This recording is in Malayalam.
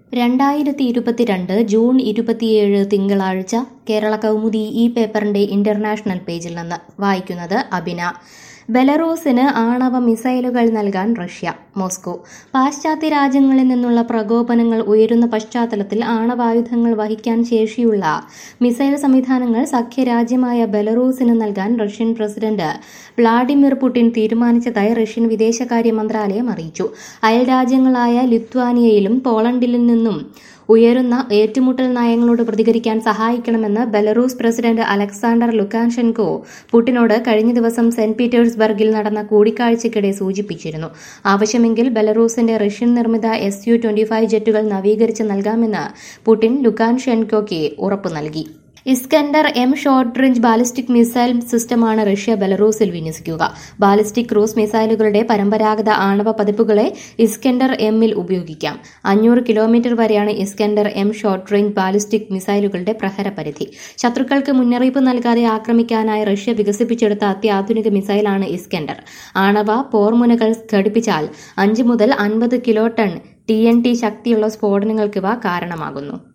2022 ജൂൺ 27 തിങ്കളാഴ്ച കേരള കൗമുദി ഈ പേപ്പറിന്റെ ഇന്റർനാഷണൽ പേജിൽ നിന്ന് വായിക്കുന്നത് അബിന. ബെലറൂസിന് ആണവ മിസൈലുകൾ നൽകാൻ റഷ്യ. മോസ്കോ. പാശ്ചാത്യ രാജ്യങ്ങളിൽ നിന്നുള്ള പ്രകോപനങ്ങൾ ഉയരുന്ന പശ്ചാത്തലത്തിൽ ആണവായുധങ്ങൾ വഹിക്കാൻ ശേഷിയുള്ള മിസൈൽ സംവിധാനങ്ങൾ സഖ്യരാജ്യമായ ബെലറൂസിന് നൽകാൻ റഷ്യൻ പ്രസിഡന്റ് വ്ളാഡിമിർ പുടിൻ തീരുമാനിച്ചതായി റഷ്യൻ വിദേശകാര്യ മന്ത്രാലയം അറിയിച്ചു. അയൽരാജ്യങ്ങളായ ലിത്വാനിയയിലും പോളണ്ടിലും നിന്നും ഉയരുന്ന ഏറ്റുമുട്ടൽ നയങ്ങളോട് പ്രതികരിക്കാൻ സഹായിക്കണമെന്ന് ബെലറൂസ് പ്രസിഡന്റ് അലക്സാണ്ടർ ലുക്കാഷെൻകോ പുടിനോട് കഴിഞ്ഞ ദിവസം സെന്റ് പീറ്റേഴ്സ്ബർഗിൽ നടന്ന കൂടിക്കാഴ്ചയ്ക്കിടെ സൂചിപ്പിച്ചിരുന്നു. ആവശ്യമെങ്കിൽ ബെലറൂസിന്റെ റഷ്യൻ നിർമ്മിത Su-25 ജെറ്റുകൾ നവീകരിച്ച് നൽകാമെന്ന് പുടിൻ ലുക്കാഷെൻകോയ്ക്ക് ഉറപ്പു നൽകി. Iskander M short range ballistic missile സിസ്റ്റമാണ് റഷ്യ ബെലറൂസിൽ വിന്യസിക്കുക. ബാലിസ്റ്റിക് ക്രൂസ് മിസൈലുകളുടെ പരമ്പരാഗത ആണവ പതിപ്പുകളെ ഇസ്കൻഡർ M-ൽ ഉപയോഗിക്കാം. 500 കിലോമീറ്റർ വരെയാണ് Iskander M short range ballistic മിസൈലുകളുടെ പ്രഹരപരിധി. ശത്രുക്കൾക്ക് മുന്നറിയിപ്പ് നൽകാതെ ആക്രമിക്കാനായി റഷ്യ വികസിപ്പിച്ചെടുത്ത അത്യാധുനിക മിസൈലാണ് ഇസ്കൻഡർ. ആണവ പോർമുനകൾ ഘടിപ്പിച്ചാൽ 5 മുതൽ 50 കിലോ ടൺ TNT ശക്തിയുള്ള സ്ഫോടനങ്ങൾക്കിവ കാരണമാകുന്നു.